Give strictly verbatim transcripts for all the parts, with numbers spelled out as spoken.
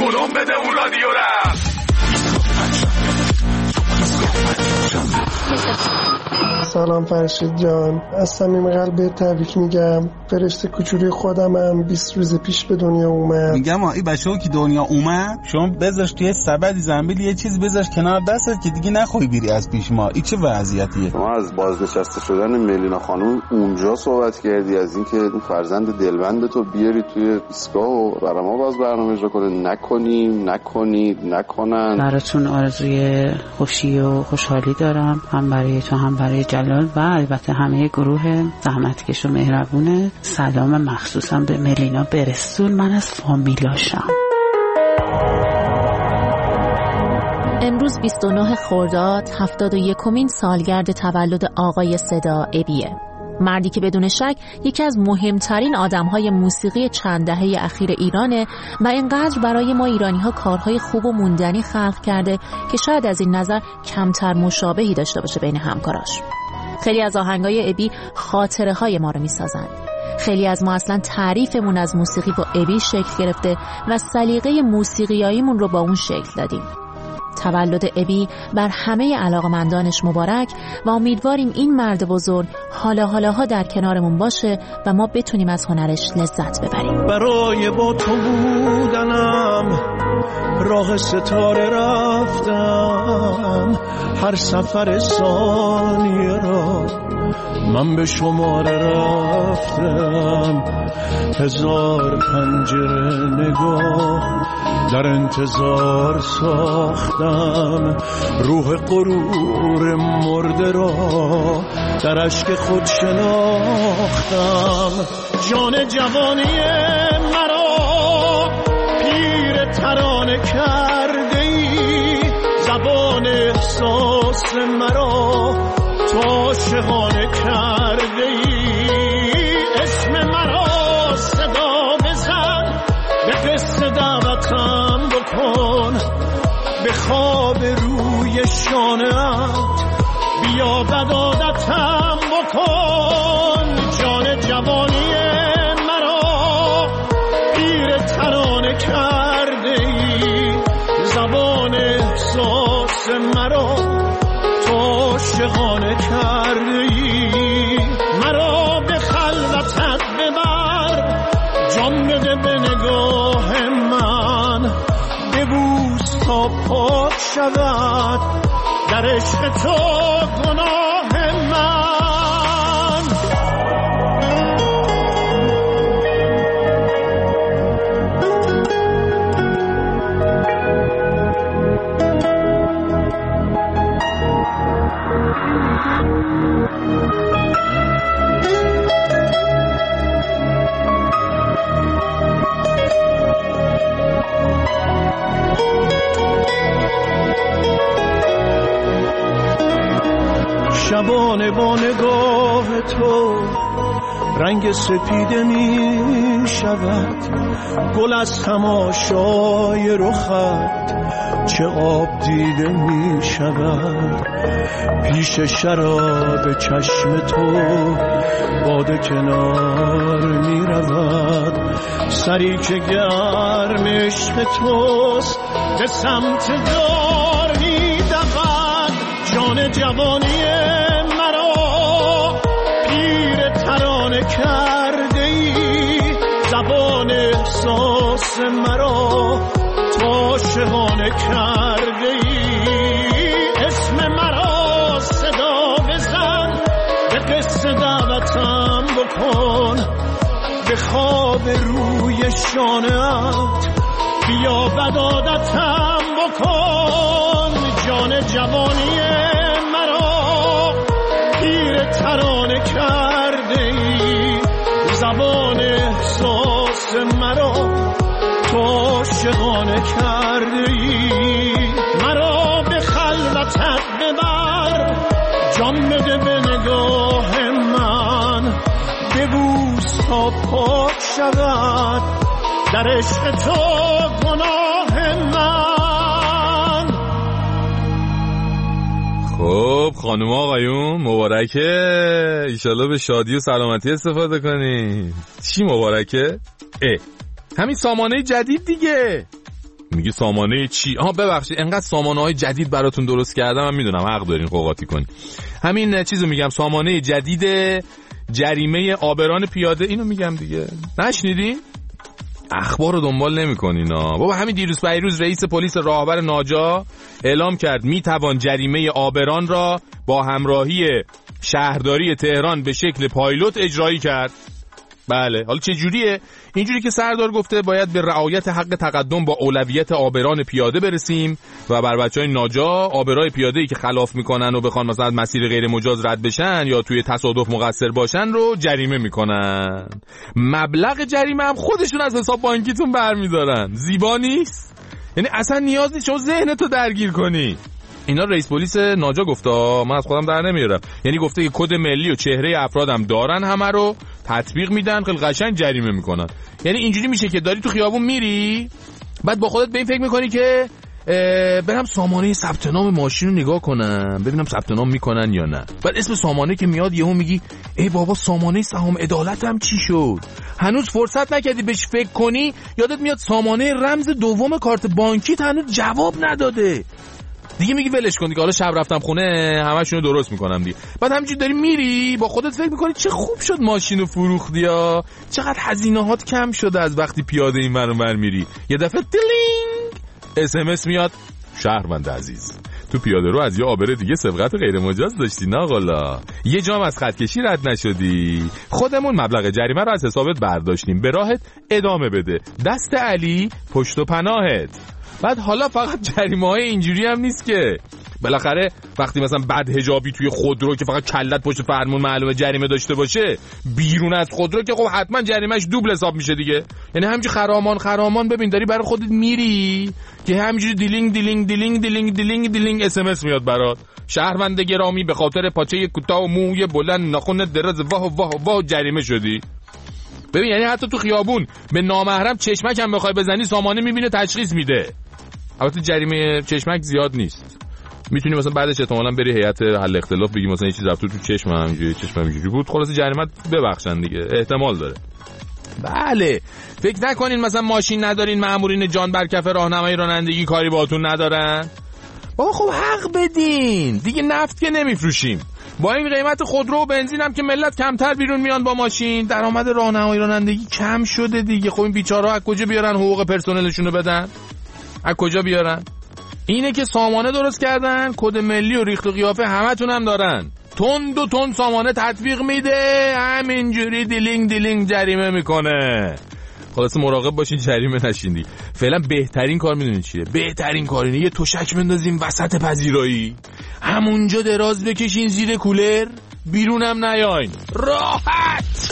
بولم بده اون رادیو را. سلام فرشید جان، از صمیم قلبت تبریک میگم. فرشته کوچولی خودمم بیست روز پیش به دنیا اومد. میگم این بچه‌ها که دنیا اومد شما بذارش توی سبدی زنبیل یه چیز بذارش کنار دستت که دیگه نخوای بری از پیش ما. این چه وضعیتیه؟ ما از بازنشسته شدن ملینا خانم اونجا صحبت کردی، از اینکه اون فرزند دلبند تو بیاری توی ایستگاه و برای ما باز برنامه اجرا کنه. نکنیم، نکنید، نکنن. براتون آرزوی خوشی و خوشحالی دارم، هم برای تو هم برای جلال و البته همه گروه زحمتکش و مهربونه. سلام مخصوصا به ملینا برسون، من از فامیلاشم. امروز بیست و نه خرداد هفتاد و یکمین سالگرد تولد آقای صدا ابیه، مردی که بدون شک یکی از مهمترین آدمهای موسیقی چند دهه اخیر ایرانه و اینقدر برای ما ایرانی‌ها کارهای خوب و موندنی خلق کرده که شاید از این نظر کمتر مشابهی داشته باشه بین همکاراش. خیلی از آهنگای ابی خاطره های ما رو میسازند. خیلی از ما اصلا تعریفمون از موسیقی با ابی شکل گرفته و سلیقه موسیقیاییمون رو با اون شکل دادیم. تولد ابی بر همه علاقمندانش مبارک و امیدواریم این مرد بزرگ حالا حالاها در کنارمون باشه و ما بتونیم از هنرش لذت ببریم. برای با تو بودنم راه ستاره رفتم، هر سفر ثانیه را من به شماره رفتم، هزار پنجره نگاه در انتظار ساختم، روح غرور مرده را در اشک خود شناختم. جان جوانی مرا پیر ترانه کرده ای، زبان احساس مرا تو عاشقانه کرده ای، اسم مرا صدا بزن، به قصه دعوتم بکن، به خواب روی شانه‌ات بیا بدادتم بکن. جان جوانی مرا پیر ترانه کرده ای، زبان احساس مرا تو عاشقانه کرده ای، مرا به خلوتت ببر، جان بده به نگاه من، ببوس تا پاک شود در عشق تو گناه من. شبانه با نگاه تو رنگ سپیده می شود، گل از تماشای رخت چه آب دیده می شود، پیش شراب چشم تو باده کنار می رود، سری که گرم عشق توست به سمت دار می دود. جان جوانی مرا پیر ترانه کرده ای، زبان احساس مرا تو عاشقانه کرده ای، اسم مرا صدا بزن، به قصه دعوتم بکن، به خواب روی شانه‌ات بیا بدادتم بکن. جان جوانی مرا پیر ترانه کرده ای، زبان احساس مرا تو عاشقانه کرده ای، مرا به خلوتت ببر، جان بده به نگاه من، ببوس تا پاک شود در عشق تو گناه من. خب خانم آقایون مبارکه، ایشالله به شادی و سلامتی استفاده کنی. چی مبارکه؟ اه همین سامانه جدید دیگه. میگی سامانه چی؟ آها ببخشید انقدر سامانه های جدید براتون درست کردم، من میدونم حق دارین قوقاتی کنین. همین چیزو میگم، سامانه جدید جریمه عابران پیاده، اینو میگم دیگه. نشنیدین؟ اخبار رو دنبال نمی‌کنین ها بابا. همین دیروز پیروز رئیس پلیس راهبر ناجا اعلام کرد میتوان جریمه عابران را با همراهی شهرداری تهران به شکل پایلوت اجرایی کرد. بله، حالا چه جوریه؟ اینجوری که سردار گفته باید به رعایت حق تقدم با اولویت عابران پیاده برسیم و بر بچهای ناجا عابرای پیاده‌ای که خلاف میکنن و بخوان مثلا مسیر غیر مجاز رد بشن یا توی تصادف مقصر باشن رو جریمه میکنن. مبلغ جریمه هم خودشون از حساب بانکیتون برمیدارن. زیبا نیست؟ یعنی اصلا نیاز نیست شما ذهنتو درگیر کنی. اینا رئیس پلیس ناجا گفته، من از خودم در نمیارم. یعنی گفته که کد ملی و چهره افرادم دارن، همه رو تطبیق میدن، خیلی قشنگ جریمه میکنن. یعنی اینجوری میشه که داری تو خیابون میری، بعد با خودت به این فکر میکنی که برم سامانه ثبت نام ماشین رو نگاه کنم ببینم ثبت نام میکنن یا نه. بعد اسم سامانه که میاد یهو میگی ای بابا سامانه سهام عدالت هم چی شد؟ هنوز فرصت نکردی بهش فکر کنی، یادت میاد سامانه رمز دوم کارت بانکیت هنوز جواب نداده. دیگه میگی ولش کن دیگه، حالا شب رفتم خونه همشونو درست میکنم دیگه. بعد همینجوری داری میری با خودت فکر میکنی چه خوب شد ماشینو فروختی یا چقدر هزینه‌هات کم شده از وقتی پیاده این ور اون ور میری. یه دفعه دلینگ اس ام اس میاد، شهروند عزیز تو پیاده رو از یه عابر دیگه سبقت غیر مجاز داشتی ناقلا، یه جام از خطکشی رد نشدی، خودمون مبلغ جریمه رو از حسابت برداشتیم، به راهت ادامه بده، دست علی پشت و پناهت. بعد حاله فقط جریمه های اینجوری هم نیست که بالاخره وقتی مثلا بد حجابی توی خودرو که فقط کلت پشت فرمون معلومه جریمه داشته باشه، بیرون از خودرو که خب حتما جریمهش دوبل حساب میشه دیگه. یعنی همینجوری خرامان خرامان ببین داری برای خودت میری که همینجوری دیلینگ دیلینگ دیلینگ دیلینگ دیلینگ دیلینگ اس ام اس میاد برات، شهروند گرامی به خاطر پاچه کوتاه و موی بلند ناخن دراز واه واه واه جریمه شدی. ببین یعنی حتی تو خیابون به نامحرم چشمک هم بخوای بزنی سامانه میبینه تشخیص میده. البته جریمه چشمک زیاد نیست، میتونی مثلا بعدش احتمالاً بری هیئت حل اختلاف بگی مثلا این چیز رفت تو چشمم همینجوری چشمم اینجوری بود، خلاص جریمه ببخشن دیگه، احتمال داره. بله فکر نکنین مثلا ماشین ندارین مأمورین جان بر کف راهنمایی رانندگی کاری باهاتون ندارن. بابا خب حق بدین دیگه، نفت که نمیفروشیم، با این قیمت خودرو و بنزین هم که ملت کمتر بیرون میان با ماشین، درآمد راهنمایی رانندگی کم شده دیگه. خب این بیچاره‌ها از کجا بیارن حقوق پرسنلشون رو بدن؟ از کجا بیارن؟ اینه که سامانه درست کردن، کد ملی و ریخت و قیافه همتون هم دارن، تند و تند سامانه تطبیق میده، همینجوری دیلینگ دیلینگ جریمه میکنه. خلاص مراقب باشین جریمه نشین دیگه. فعلا بهترین کار میدونین چیه؟ بهترین کار اینه یه تشک بندازیم وسط پذیرایی، همونجا دراز بکشین زیر کولر، بیرونم نیاین، راحت.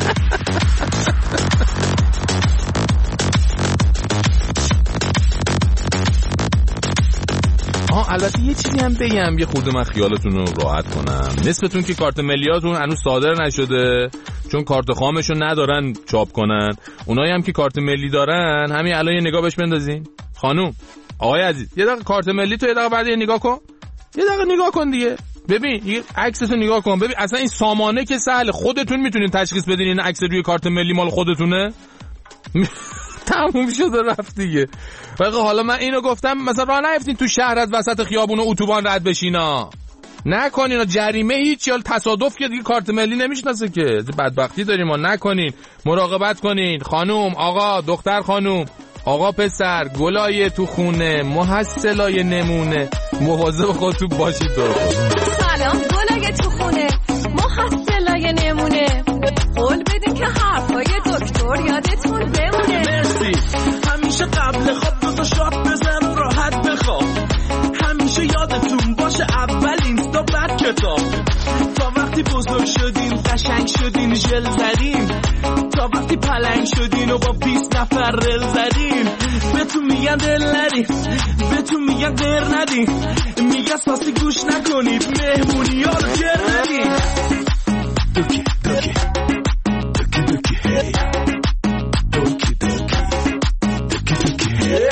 آه البته یه چیزی هم بگم، یه خورده من خیالتون رو راحت کنم. نصفتون که کارت ملیاتون هنوز صادر نشده چون کارت خامشو ندارن چاپ کنن، اونایی هم که کارت ملی دارن همین الان یه نگاه بهش بندازین. خانوم آقای عزیز یه دقیقه کارت ملی تو یه دقیقه بعد یه نگاه کن، یه دقیقه نگاه کن دیگه، ببین یه عکسشو نگاه کن، ببین اصلا این سامانه که سهل، خودتون میتونین تشخیص بدین این عکس روی کارت ملی مال خودتونه. تموم شده رفت دیگه. بقیه حالا من اینو گفتم مثلا راه نیفتین تو شهر از وسط خیابون و اتوبان رد بشینا، نکنین جریمه هیچ یا تصادف که دیگه کارت ملی نمیشناسه که، بدبختی داریم ما. نکنین، مراقبت کنین. خانوم آقا دختر خانوم آقا پسر گلای تو خونه محصلای نمونه، مواظب خودتون باشید. تو سلام گلای تو خونه محصلای نمونه، قول بدین که حرفای دکتر یادتون بمونه. مرسی. همیشه قبل خواب دو تا شات بزن و راحت بخواب، همیشه یادتون باشه اول اینستا بعد کتاب، تا وقتی بزرگ شدین قشنگ شدین ژل زدین، تا وقتی پلنگ شدین و با بیست نفر رل زدین، بهتون میگن دل ندین، بهتون میگن غیر ندین، میگن ساسی گوش نکنید، مهمونی ها رو گر ندین. دوکی دوکی دوکی دوکی هی دوکی دوکی دوکی دوکی هی.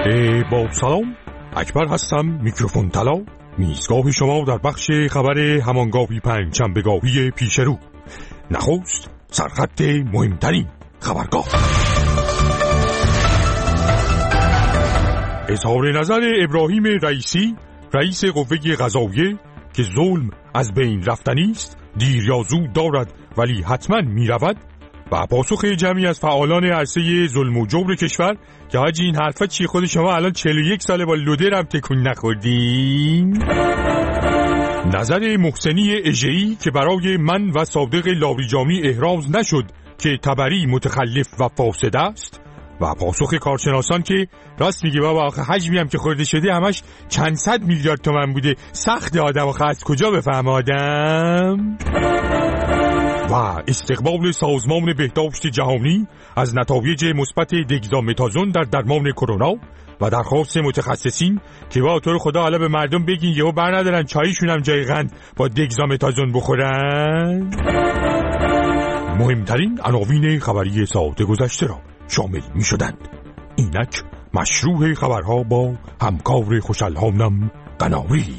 با سلام، اکبر هستم، میکروفون طلا، میزگاه شما در بخش خبر همانگاهی پنجشنبهگاهی پیش رو. نخست سرخط مهمترین خبرگاه. اظهار نظر ابراهیم رئیسی، رئیس قوه قضاییه، که ظلم از بین رفتنی است، دیر یا زود دارد ولی حتما می رود، و پاسخ جمعی از فعالان عرصه ظلم و جور کشور که حاجی این حرفا چی، خود شما الان چهل و یک ساله با لودر هم تکون نخوردین. نظر محسنی اژه‌ای که برای من و صادق لاریجانی احراز نشد که تبری متخلف و فاسد است، و پاسخ کارشناسان که راست میگه بابا آخه حجمی هم که خورده شده همش چند صد میلیارد تومان بوده، سخت آدم آخه از کجا بفهم آدم. و استقبال سازمان بهداشت جهانی از نتایج مثبت دگزامتازون در درمان کرونا و درخواست متخصصین که با تو خدا حالا به مردم بگین یهو بر ندارن چایشون هم جای قند با دگزامتازون بخورن. مهمترین عناوین خبری ساعت گذشته را شامل می شدند. اینک مشروع خبرها با همکار خوشالهانم قناری.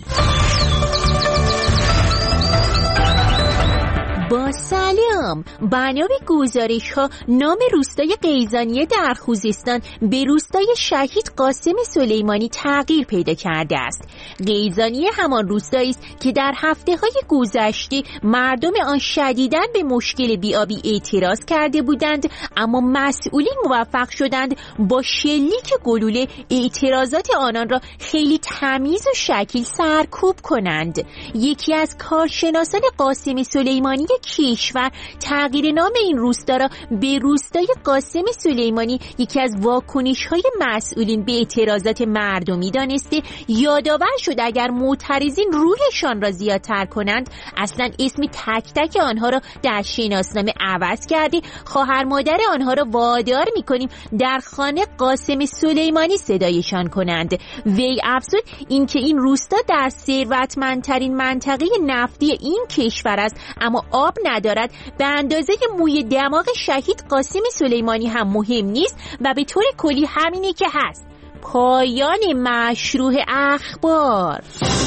با سلام، بنا به گزارش ها نام روستای قیزانیه در خوزستان به روستای شهید قاسم سلیمانی تغییر پیدا کرده است. قیزانیه همان روستایی است که در هفته های گذشته مردم آن شدیداً به مشکل بیابی اعتراض کرده بودند، اما مسئولین موفق شدند با شلیک گلوله اعتراضات آنان را خیلی تمیز و شکیل سرکوب کنند. یکی از کارشناسان قاسم سلیمانی کشور تغییر نام این روستا را به روستای قاسم سلیمانی یکی از واکنش‌های مسئولین به اعتراضات مردمی دانسته، یادآور شد اگر معترضین روحشان را زیادتر کنند اصلا اسم تک تک آنها را در شناسنامه عوض کرده، خواهر مادر آنها را وادار می‌کنیم در خانه قاسم سلیمانی صدایشان کنند. وی افزود اینکه این روستا در ثروتمندترین منطقه نفتی این کشور است اما آب ندارد، به اندازه موی دماغ شهید قاسم سلیمانی هم مهم نیست و به طور کلی همینی که هست. پایان مشروع اخبار.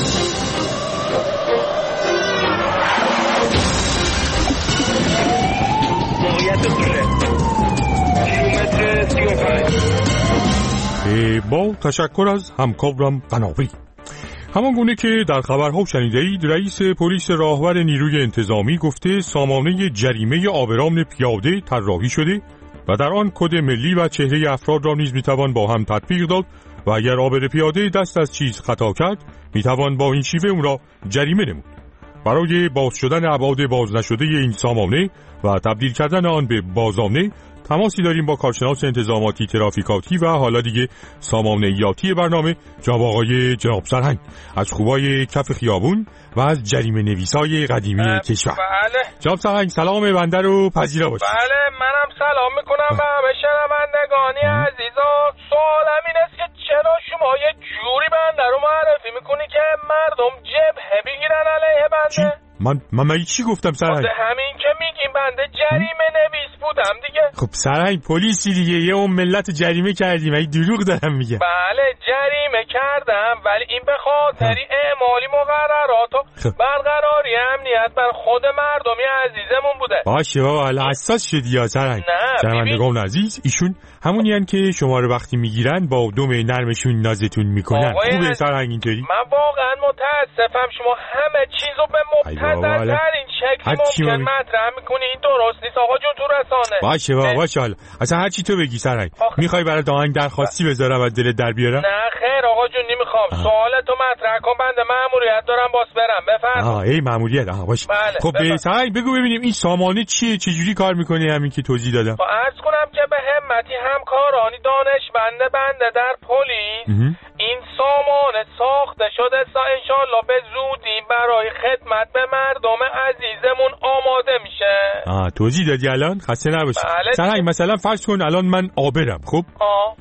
با تشکر از همکارم قناری. همان گونه که در خبرها شنیدید، رئیس پلیس راهور نیروی انتظامی گفته سامانه جریمه عابران پیاده طراحی شده و در آن کد ملی و چهره افراد را نیز میتوان با هم تطبیق داد و اگر عابر پیاده دست از چیز خطا کرد میتوان با این شیوه اون را جریمه نمود. برای باز شدن ابعاد باز نشده این سامانه و تبدیل کردن آن به بازانه تماسی داریم با کارشناس انتظاماتی ترافیکاتی و حالا دیگه سامانه‌ایاتی برنامه جناب آقای جناب سرهنگ از خوبای کف خیابون و از جریمه نویسای قدیمی کشور. بله جناب سرهنگ سلام بنده رو پذیرا باشید. بله منم سلام میکنم به همه شنوندگانی عزیزان. سوالم این است که چرا شما یه جوری بنده رو معرفی میکنی که مردم جبهه بگیرن علیه بنده؟ چی؟ من من مگه چی گفتم سرهنگ؟ همین که میگیم بنده جریمه نویس بودم دیگه. خب سرهنگ پلیسی دیگه، یه اون ملت جریمه کردیم، اگه دروغ دارم میگم. بله جریمه کردم ولی این به خاطری اعمالی مقررات و خب. برقراری امنیت بر خود مردمی عزیزمون بوده. باشه بابا حالا حساس شدی یا سرهنگ. شنوندگان عزیز، ایشون همونی هن که شما رو وقتی میگیرن با دم نرمشون نازتون میکنن. خوبه سرهنگ اینطوری؟ من واقعا متاسفم شما همه چیزو به مبتذل ترین شکلی ممکن مطرح میکنی. این درست نیست آقا جون تو رسانه. باشه بابا باشه حالا اصلا هر چی تو بگی سرهنگ. میخوای برای آهنگ درخواستی بذارم از دلت در بیارم؟ نه خیر آقا جون نمیخوام. سوالتو مطرح کن، بنده مأموریت دارم باس برم. بفرمایید. آها ای مأموریت. آها باشه. بله. خب به سرهنگ بگو ببینیم این سامانه چیه، چه جوری کار میکنه همین که توضیح دادم؟ خب عرض کنم که به همتی همکارانی دانشمند بنده در پلیس این سامانه ساخته شده تا انشالله به زودی برای خدمت به مردم عزیزمون آماده میشه. آه توضیح دادی الان؟ خسته نباشی. بله. سرهنگ مثلا فرض کن الان من آبرم، خب آه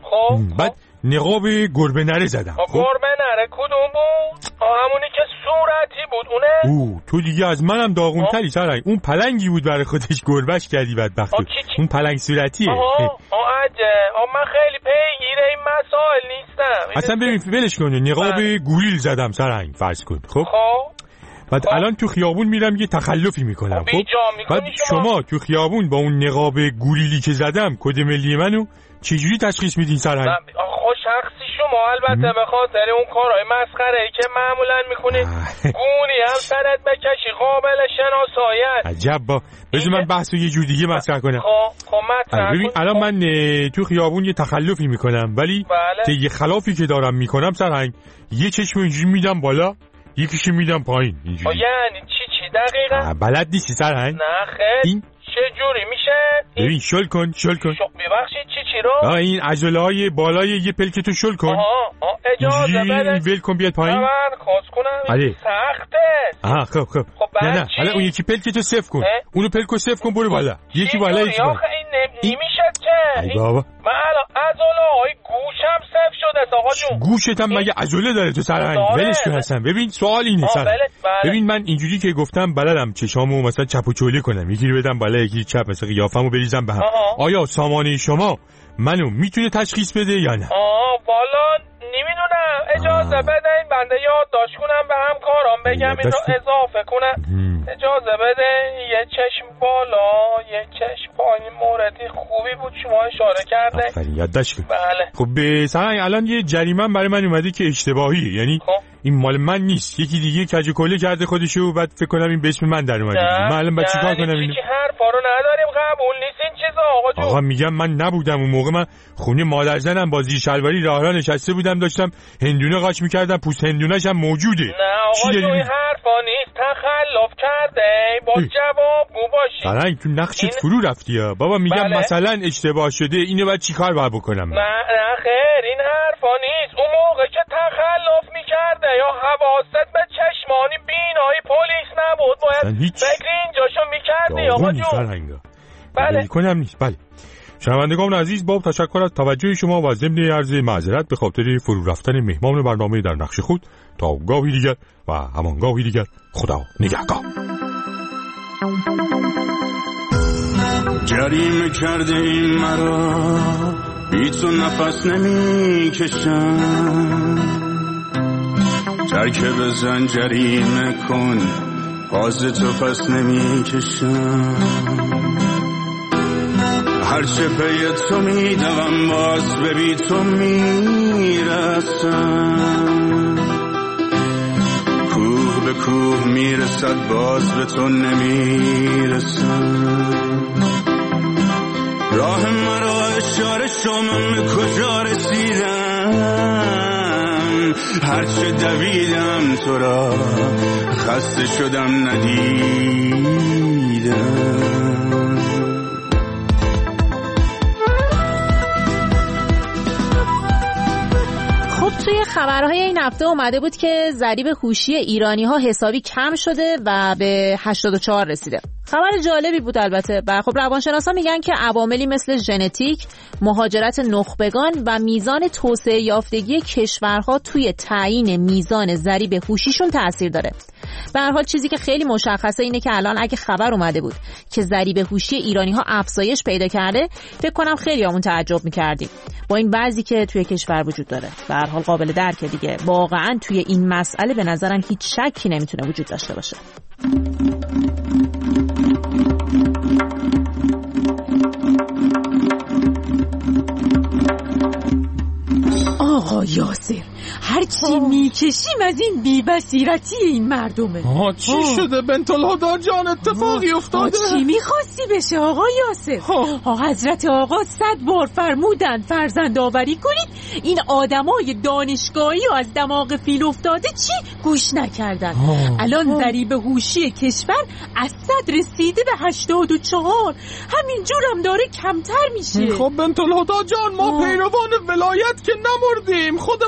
خب بعد نقاب گربه نره زدم. خب گربه نره کدوم بود؟ همونی که صورتی بود اونه؟ او تو دیگه از منم داغونتری سرنگ. اون پلنگی بود برای خودش گربهش کردی بدبخت. اون پلنگ صورتیه. آها آجه من خیلی پیگیر این مسائل نیستم. اصلا ببین ولش کن. نقاب گوریل زدم سرنگ فرض کن. خب بعد خب. الان تو خیابون میرم یه تخلفی میکنم. خب بعد شما. شما تو خیابون با اون نقاب گوریلی که زدم کد ملی منو چجوری تشخیص میدین سرنگ؟ خوش شخصی شما البته به خاطر اون کارهای مسخره ای که معمولا میکنید گونی هم سرت بکشی قابل شناساییت. عجب با بذار من بحثو یه جور دیگه مطرح کنم. خب خب مطرح ببین الان من تو خیابون یه تخلفی میکنم ولی بله. یه خلافی که دارم میکنم سرنگ یه چشم اینجوری میدم بالا یکیشو میدم پایین اینجوری. یعنی چی چی دقیقاً؟ بلد نیستی سرنگ؟ نه خیر. این چه جوری میشه؟ ببین شل کن شل کن. ببخشید چی چی رو؟ آه این عضله‌های بالای یه پلکتو شل کن. آها آه اجازه بده. ول کن بیاد پایین. من خواست کنم. این سخته. آها خب خب. خب نه نه حالا اون یکی پلکتو صفر کن. اونو پلکو صفر کن برو بالا. یکی بالا یکی بالا. این نمیشه که. ای بابا. من الان عضله‌های گوشم صفر شده آقا جون. گوشت هم مگه عضله داره تو سرنگ؟ ولش کن اصلا. ببین سوال اینه سرنگ. ببین من اینجوری که گفتم بلدم چشامو مثلا چپ و چولی کنم. یکی رو بدم بالا یکی چپ مثلا قیافمو بریزم به هم. آیا سامانه شما منو میتونه تشخیص بده یا نه؟ آه والا نمیدونم. اجازه بدین بنده یادداشت کنم به هم کارام بگم این رو اضافه کنم. اجازه بده. یه چشم بالا یه چشم پایین موردی خوبی بود شما اشاره کرده. آفرین یادداشت کن. بله. خب به سرنگ الان یه جریمه برای من اومده که اشتباهیه. یعنی خب. این مال من نیست. یکی دیگه کج کله کرده خودشو بعد فکر کنم این به اسم من در اومده. من الان بعد چیکار کنم اینو؟ چی حرفا رو نداریم قبول نیست این چیزا آقا جون. آقا میگم من نبودم اون موقع. من خونه مادر زنم با زیر شلواری راه راه نشسته بودم داشتم هندونه قاچ میکردم. پوست هندونه‌ش هم موجوده. نه آقا جون این حرفا نیست. تخلف کرده. با جواب گو باشی. سرنگ تو نقشت این... فرو رفتی ها. بابا میگم بله. مثلا اشتباه شده اینو بعد چیکار باید بکنم؟ نه نه خیر این حرفا نیست. اون موقع که تخلف میکرده یا حواست به چشمانی بینایی پلیس نبود باید فکر اینجاشو میکردی آقا جون. بله کنم نیست. بله شنوندگان عزیز با تشکر از توجه شما و ضمن عرض معذرت به خاطر فرو رفتن مهمان برنامه در نقش خود. تا گاهی دیگر و همان گاهی دیگر خدا نگهدار. جریمه کرده این مرا بی تو نفس نمی کشم. ترک بزن جریمه کن باز تو پس نمی کشم. هرچه پی تو می دوم باز به بی تو می رسم. کوه به کوه می رسد باز به تو نمی رسم. راه مرا اشاره شما به کجا رسیدم. هرچه دویدم تو را خسته شدم ندیدم. توی خبرهای این هفته اومده بود که ضریب هوشی ایرانی‌ها حسابی کم شده و به هشتاد و چهار رسیده. خبر جالبی بود البته. و خب روانشناسا میگن که عواملی مثل ژنتیک، مهاجرت نخبگان و میزان توسعه یافتگی کشورها توی تعیین میزان ضریب هوشیشون تأثیر داره. به هر حال چیزی که خیلی مشخصه اینه که الان اگه خبر اومده بود که ضریب هوشی ایرانی‌ها افزایش پیدا کرده، فکر کنم خیلیامون تعجب می‌کردیم. با این وضعی که توی کشور وجود داره. به هر حال قابل درکه دیگه. واقعاً توی این مسئله به نظرم هیچ شکی نمیتونه وجود داشته باشه. آقا یاسر هرچی میکشیم از این بی‌بصیرتی این مردمه. آه چی آه. شده بنت الهدی جان اتفاقی افتاده؟ چی میخواستی بشه آقا یاسر؟ آه حضرت آقا صد بار فرمودن فرزند آوری کنید. این آدمای دانشگاهی و از دماغ فیل افتاده چی گوش نکردن. آه. الان ضریب هوشی کشور از صد رسیده به هشتاد و چهار. همینجور هم داره کمتر میشه. خب بنت الهدی جان ما آه. پیروان ولایت که نمردیم. خودمان زاده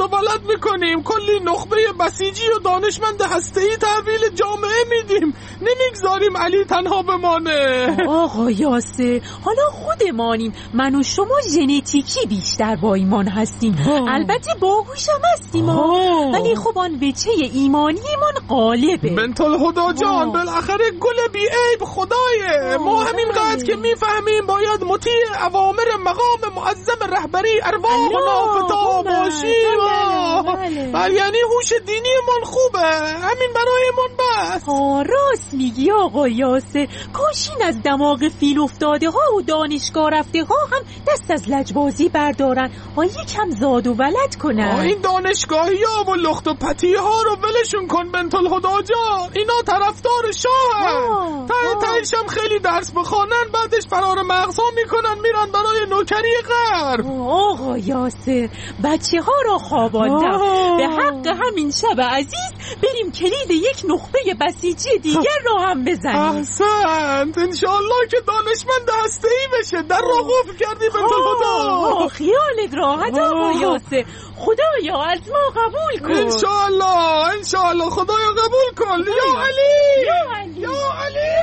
و ولد میکنیم، کلی نخبه بسیجی و دانشمند هسته‌ای تحویل جامعه میدیم، نمیگذاریم علی تنها بمانه. آقا یاسر حالا خودمانیم، من و شما ژنتیکی بیشتر با ایمان هستیم، البته باهوش هم هستیم، ولی خب آن وجه ایمانیمان غالبه. بنت الهدا جان بالاخره گل بی عیب خدایه، ما همین قدر که میفهمیم باید مطیع اوامر مقام معظم رهبری ارواح و نافتا باشیم. بله یعنی هوش دینیمان خوبه، همین برایمان بس. آه راست میگی آقا یاسر، کاش این از دماغ فیل افتاده ها و دانشگاه رفته ها هم دست از لجبازی بردارن و یکم زاد و ولد کنن. این دانشگاهی ها و لخت و پتی ها رو ولشون کن بنت الهدا جان، اینا طرفدار شاهن، ته تهش هم خیلی درس بخونن بعدش فرار مغزها میکنن میرن برای نوکری غرب. آقا یاسر بچه ها رو خواباندم، به حق همین شب عزیز بریم کلید یک نخبه بسیجی دیگر رو هم بزنیم. احسنت، انشالله که دانشمند هسته‌ای بشه. در را قفل کردی بنت الهدا. خیالت راحت آقا یاسر، خدایا از ما قبول کن. انشالله انشالله خدایا قبول کن. یا علی یا علی یا علی.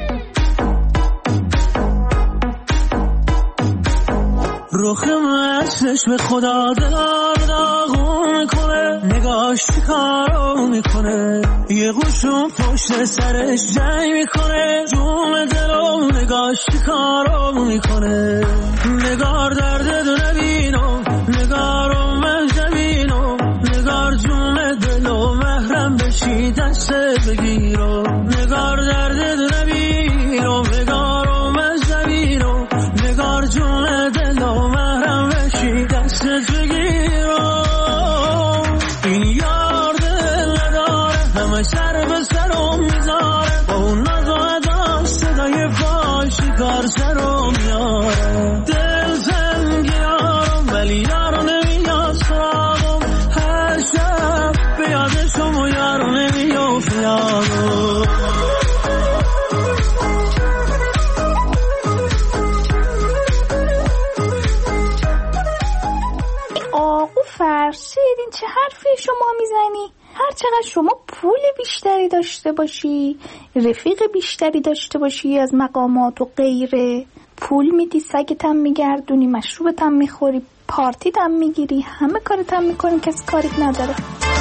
رخم از چشم خدا دلار داغون میکنه، نگاش کارو میکنه، یه گوشون پشت سرش جنگ میکنه، جون دلو نگاش کارو میکنه، نگار درد دو نبینو، نگارو من جبینو، نگار جون دلو محرم بشی دست بگیرو، نگار درد دو نبینو، نگارو من جبینو، نگار جون دلو محرم بشی دست بگیرو. این یار دل نداره همه سر به سرم میذاره، با اون ناز و ادا صدای فاشی کار سرم میاره، دل زنگیارم ولی یارو نمیاد سراغم، هر شب به یادشم و یارو نمیافت یادم. فرشید این چه حرفی شما میزنی؟ هر چقدر شما پول بیشتری داشته باشی، رفیق بیشتری داشته باشی از مقامات و غیره، پول میدی، سگت هم میگردونی، مشروبت هم میخوری، پارتیت هم میگیری، همه کارت هم میکنی، کسی کاریت نداره.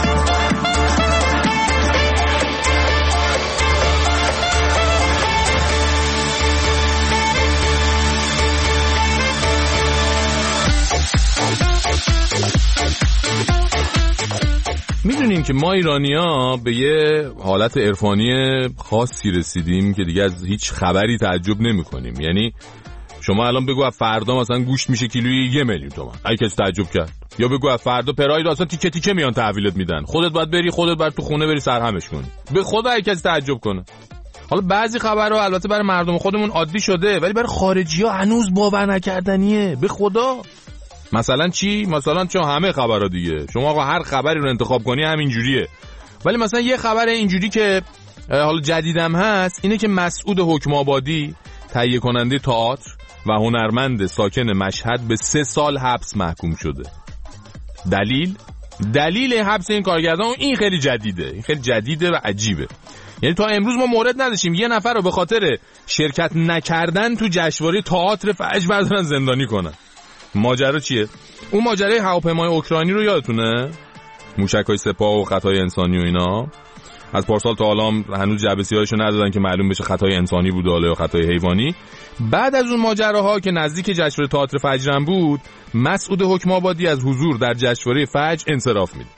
میدونیم که ما ایرانی‌ها به یه حالت عرفانی خاصی رسیدیم که دیگه از هیچ خبری تعجب نمی‌کنیم. یعنی شما الان بگو از فردا مثلا گوشت میشه کیلویی یه میلیون تومان، اگه کسی تعجب کرد، یا بگو از فردا پراید اصلا تیکه تیکه میان تحویلت میدن، خودت باید بری خودت باید تو خونه بری سرهمش کنی، به خدا اگه کسی تعجب کنه. حالا بعضی خبرها البته برای مردم خودمون عادی شده ولی برای خارجی‌ها هنوز باور نکردنیه، به خدا. مثلا چی؟ مثلا چون همه خبرها دیگه، شما آقا هر خبری رو انتخاب کنی همین جوریه، ولی مثلا یه خبر اینجوری که حالا جدیدم هست اینه که مسعود حکم‌آبادی تهیه کننده تئاتر و هنرمند ساکن مشهد به سه سال حبس محکوم شده. دلیل؟ دلیل حبس این کارگردان این خیلی جدیده، این خیلی جدیده و عجیبه. یعنی تا امروز ما مورد نداشتیم یه نفر رو به خاطر شرکت نکردن تو جشنواره تئاتر فجر بردارن زندانی کنن. ماجرا چیه؟ اون ماجرای هواپیمای اوکراینی رو یادتونه؟ موشک‌های سپاه و خطای انسانی و اینا. از پارسال تا حالا هنوز جعبه سیاهشو ندادن که معلوم بشه خطای انسانی بوده یا خطای حیوانی. بعد از اون ماجراها که نزدیک جشنواره تئاتر فجرم بود، مسعود حکم‌آبادی از حضور در جشنواره فجر انصراف میده.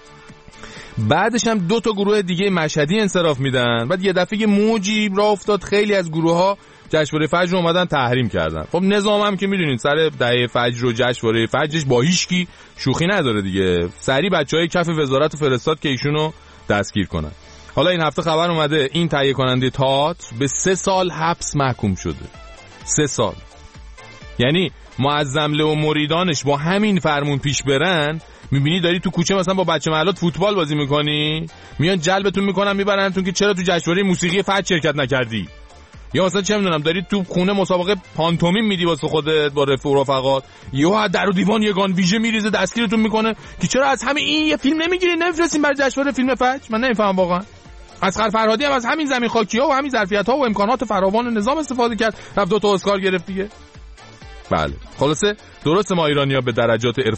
بعدش هم دو تا گروه دیگه مشهدی انصراف میدن. بعد یه دفعه موجی راه افتاد، خیلی از گروه‌ها جشنواره فجر رو اومدن تحریم کردن. خب نظام هم که میدونین سر دهه فجر و جشنواره فجرش با هیچکی شوخی نداره دیگه، سری بچهای کف وزارت و فرستاد که ایشونو دستگیر کنن. حالا این هفته خبر اومده این تهیه کننده تئاتر به سه سال حبس محکوم شده. سه سال. یعنی معظم و مریدانش با همین فرمون پیش برن، میبینی داری تو کوچه مثلا با بچه محلات فوتبال بازی میکنی، میان جلبتون میکنن میبرنتون که چرا تو جشنواره موسیقی فجر شرکت نکردی. یا مثلا چه میدونم داری تو خونه مسابقه پانتومیم میدی واسه خودت با رفیق و رفقات، یا در و دیوان یگان ویژه میریزه دستگیرتون میکنه که چرا از همین این یه فیلم نمیگیرین نمیفرستین برای جشنواره فیلم فجر؟ من نمیفهمم واقعا. اصغر فرهادی هم از همین زمین خاکی‌ها و همین ظرفیت‌ها و امکانات فراوان نظام استفاده کرد، رفت دو تا اسکار گرفت دیگه. بله خلاصه درسته ما ایرانی‌ها به درجات